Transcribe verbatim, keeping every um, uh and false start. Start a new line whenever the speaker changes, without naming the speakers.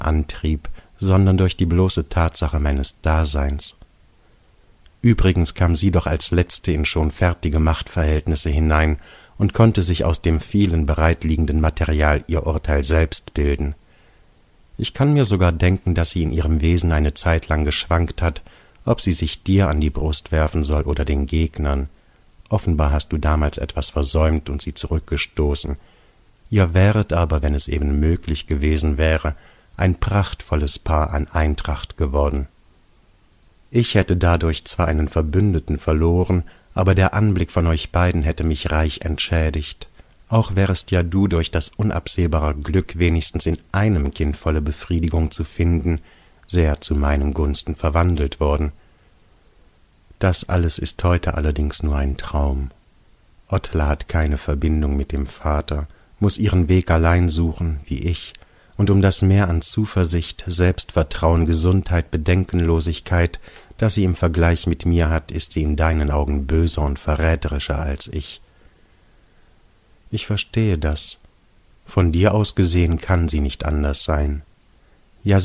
Antrieb, sondern durch die bloße Tatsache meines Daseins. Übrigens kam sie doch als Letzte in schon fertige Machtverhältnisse hinein und konnte sich aus dem vielen bereitliegenden Material ihr Urteil selbst bilden. Ich kann mir sogar denken, dass sie in ihrem Wesen eine Zeit lang geschwankt hat, ob sie sich dir an die Brust werfen soll oder den Gegnern. Offenbar hast du damals etwas versäumt und sie zurückgestoßen. Ihr wäret aber, wenn es eben möglich gewesen wäre, ein prachtvolles Paar an Eintracht geworden. Ich hätte dadurch zwar einen Verbündeten verloren, aber der Anblick von euch beiden hätte mich reich entschädigt. Auch wärest ja du durch das unabsehbare Glück, wenigstens in einem Kind volle Befriedigung zu finden, sehr zu meinen Gunsten verwandelt worden. Das alles ist heute allerdings nur ein Traum. Ottla hat keine Verbindung mit dem Vater, muß ihren Weg allein suchen, wie ich, und um das Mehr an Zuversicht, Selbstvertrauen, Gesundheit, Bedenkenlosigkeit, das sie im Vergleich mit mir hat, ist sie in deinen Augen böser und verräterischer als ich. Ich verstehe das. Von dir aus gesehen kann sie nicht anders sein.